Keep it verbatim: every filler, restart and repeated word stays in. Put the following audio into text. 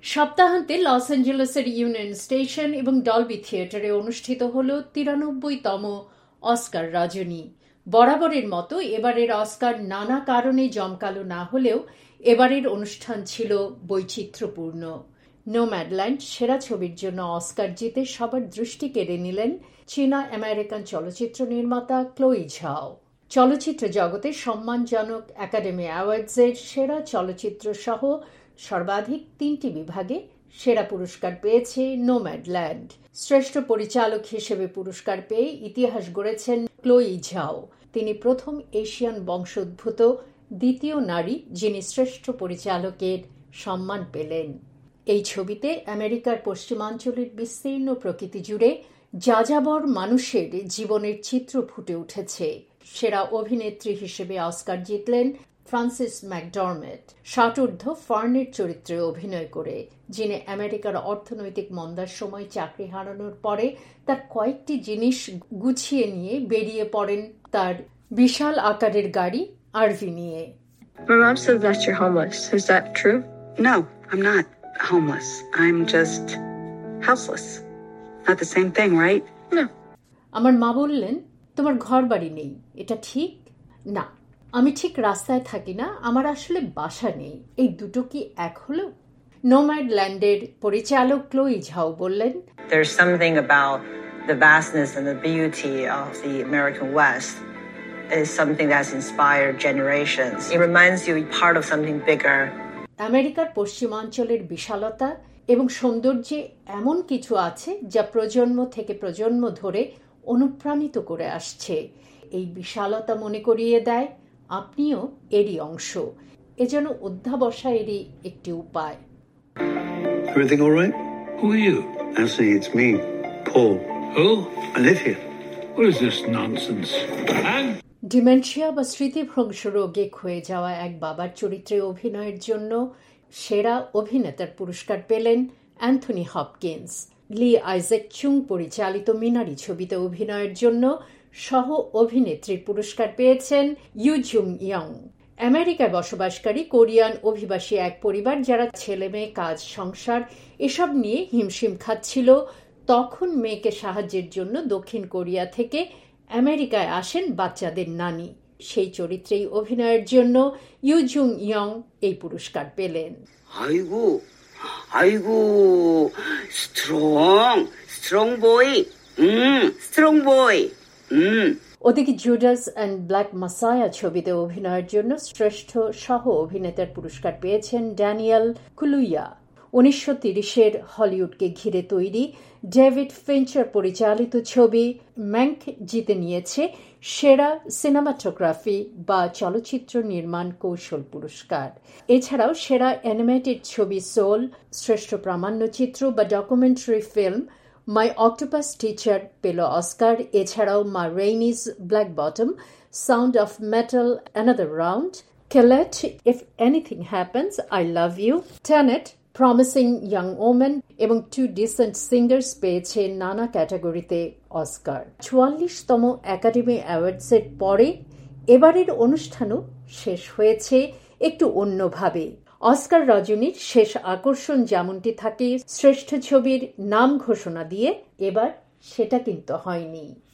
সপ্তাহান্তে লস অ্যাঞ্জেলেসের ইউনিয়ন স্টেশন এবং ডলবি থিয়েটারে অনুষ্ঠিত হল তিরানব্বইতম অস্কার রজনী। বরাবরের মতো এবারের অস্কার নানা কারণে জমকালো না হলেও এবারের অনুষ্ঠান ছিল বৈচিত্র্যপূর্ণ। নোম্যাডল্যান্ড সেরা ছবির জন্য অস্কার জিতে সবার দৃষ্টি কেড়ে নিলেন চীনা আমেরিকান চলচ্চিত্র নির্মাতা ক্লোই ঝাও। চলচ্চিত্র জগতে সম্মানজনক একাডেমি অ্যাওয়ার্ডসের সেরা চলচ্চিত্র সহ সর্বাধিক তিনটি বিভাগে সেরা পুরস্কার পেয়েছে নোম্যাডল্যান্ড। শ্রেষ্ঠ পরিচালক হিসেবে পুরস্কার পেয়ে ইতিহাস গড়েছেন ক্লোই ঝাও। তিনি প্রথম এশিয়ান বংশোদ্ভূত দ্বিতীয় নারী যিনি শ্রেষ্ঠ পরিচালকের সম্মান পেলেন। এই ছবিতে আমেরিকার পশ্চিমাঞ্চলের বিস্তীর্ণ প্রকৃতি জুড়ে যাযাবর মানুষের জীবনের চিত্র ফুটে উঠেছে। সেরা অভিনেত্রী হিসেবে অস্কার জিতলেন ফ্রান্সিস ম্যাকডরমেট, ষাটোর্ধ্ব ফার্নের চরিত্রে অভিনয় করে, যিনি আমেরিকার অর্থনৈতিক মন্দার সময় চাকরি হারানোর পরে তার কয়েকটি জিনিস গুছিয়ে নিয়ে বেরিয়ে পড়েন তার বিশাল আকারের গাড়ি আরভি নিয়ে। My mom says that you're homeless. Is that true? No, I'm not homeless. I'm just houseless. Not the same thing, right? No. আমার মা বললেন, তোমার ঘর বাড়ি নেই, এটা ঠিক না। আমি ঠিক রাস্তায় থাকি না, আমার আসলে বাসা নেই। এই দুটো কি এক হলো? নোম্যাডল্যান্ডের পরিচালক ক্লোই ঝাও বললেন, There's something about the vastness and the beauty of the American West is something that's inspired generations. It reminds you you're part of something bigger. আমেরিকার পশ্চিমাঞ্চলের বিশালতা এবং সৌন্দর্যে এমন কিছু আছে যা প্রজন্ম থেকে প্রজন্ম ধরে অনুপ্রাণিত করে আসছে। এই বিশালতা মনে করিয়ে দেয় আপনিও এরই অংশ। এ যেন অধ্যাবসায়েরই একটি উপায়। Everything all right? Who are you? Actually, it's me, Paul. Who? I live here. What is this nonsense? And? Dementia বা স্মৃতিভ্রংশ রোগে ক্ষয়ে যাওয়া এক বাবার চরিত্রে অভিনয়ের জন্য সেরা অভিনেতার পুরস্কার পেলেন Anthony Hopkins. Lee Isaac Chung পরিচালিত মিনারি ছবিতে অভিনয়ের জন্য সহ অভিনেত্রীর পুরস্কার পেয়েছেন ইউ জুং ইয়ং। আমেরিকায় বসবাসকারী কোরিয়ান অভিবাসী এক পরিবার যারা ছেলে মেয়ে, কাজ, সংসার এসব নিয়ে হিমশিম খাচ্ছিল, তখন মেয়েকে সাহায্যের জন্য দক্ষিণ কোরিয়া থেকে আমেরিকায় আসেন বাচ্চাদের নানি। সেই চরিত্রেই অভিনয়ের জন্য ইউ জুং ইয়ং এই পুরস্কার পেলেন। 아이고, 아이고, strong, strong boy. 음, strong boy. 음. ওদিকে জুডাস অ্যান্ড ব্ল্যাক মাসায়া ছবিতে অভিনয়ের জন্য শ্রেষ্ঠ সহ অভিনেতার পুরস্কার পেয়েছেন ড্যানিয়েল কুলুইয়া। উনিশশো তিরিশের হলিউডকে ঘিরে তৈরি ডেভিড ফিঞ্চার পরিচালিত ছবি ম্যাঙ্ক জিতে নিয়েছে সেরা সিনেমাটোগ্রাফি বা চলচ্চিত্র নির্মাণ কৌশল পুরস্কার। এছাড়াও সেরা অ্যানিমেটেড ছবি সোল, শ্রেষ্ঠ প্রামাণ্যচিত্র বা documentary film My Octopus Teacher পেল অস্কার। এছাড়াও Ma Rainey's black bottom, sound of metal another round, Colette if anything happens, I love you, Tenet, promising young woman এবং টু ডিসেন্ট সিঙ্গার্স পেয়েছে নানা ক্যাটাগরিতে অস্কার। চুয়াল্লিশতম একাডেমি অ্যাওয়ার্ডসের পরে এবারের অনুষ্ঠানও শেষ হয়েছে একটু অন্যভাবে। অস্কার রজনীর শেষ আকর্ষণ যেমনটি থাকে শ্রেষ্ঠ ছবির নাম ঘোষণা দিয়ে, এবার সেটা কিন্তু হয়নি।